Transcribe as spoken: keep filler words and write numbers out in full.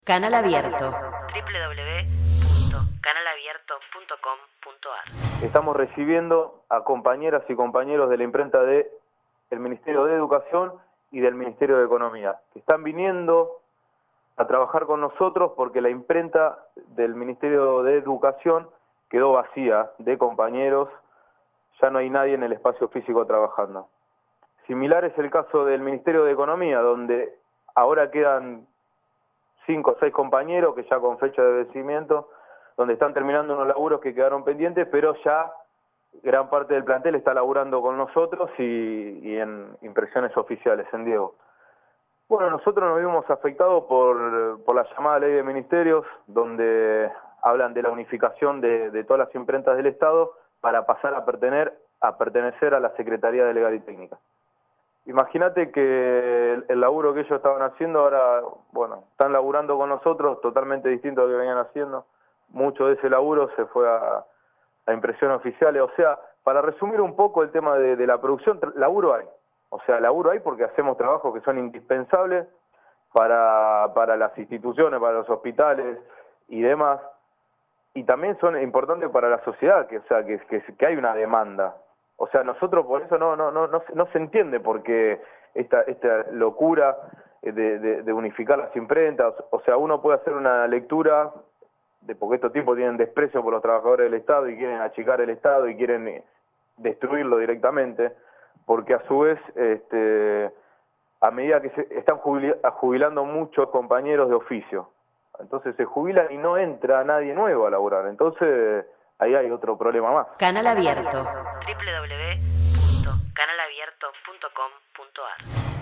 Canal Abierto. doble u doble u doble u punto canal abierto punto com punto a r. Estamos recibiendo a compañeras y compañeros de la imprenta de el Ministerio de Educación y del Ministerio de Economía, que están viniendo a trabajar con nosotros porque la imprenta del Ministerio de Educación quedó vacía de compañeros, ya no hay nadie en el espacio físico trabajando. Similar es el caso del Ministerio de Economía, donde ahora quedan cinco o seis compañeros que ya con fecha de vencimiento, donde están terminando unos laburos que quedaron pendientes, pero ya gran parte del plantel está laburando con nosotros y, y en impresiones oficiales en Diego. Bueno, nosotros nos vimos afectados por, por la llamada ley de ministerios, donde hablan de la unificación de, de todas las imprentas del Estado para pasar a pertenecer, a pertenecer a la Secretaría de Legal y Técnica. Imagínate que el, el laburo que ellos estaban haciendo ahora, bueno, están laburando con nosotros totalmente distinto a lo que venían haciendo. Mucho de ese laburo se fue a, a impresiones oficiales. O sea, para resumir un poco el tema de, de la producción, laburo hay. O sea, laburo hay porque hacemos trabajos que son indispensables para, para las instituciones, para los hospitales y demás. Y también son importantes para la sociedad, que, o sea, que, que, que hay una demanda. O sea, nosotros por eso no no no no, no se entiende por qué esta esta locura de, de, de unificar las imprentas. O sea, uno puede hacer una lectura de porque estos tipos tienen desprecio por los trabajadores del Estado y quieren achicar el Estado y quieren destruirlo directamente, porque a su vez, este, a medida que se están jubilando muchos compañeros de oficio, entonces se jubilan y no entra nadie nuevo a laburar. Entonces ahí hay otro problema más. Canal Abierto. doble u doble u doble u punto canal abierto punto com punto a r.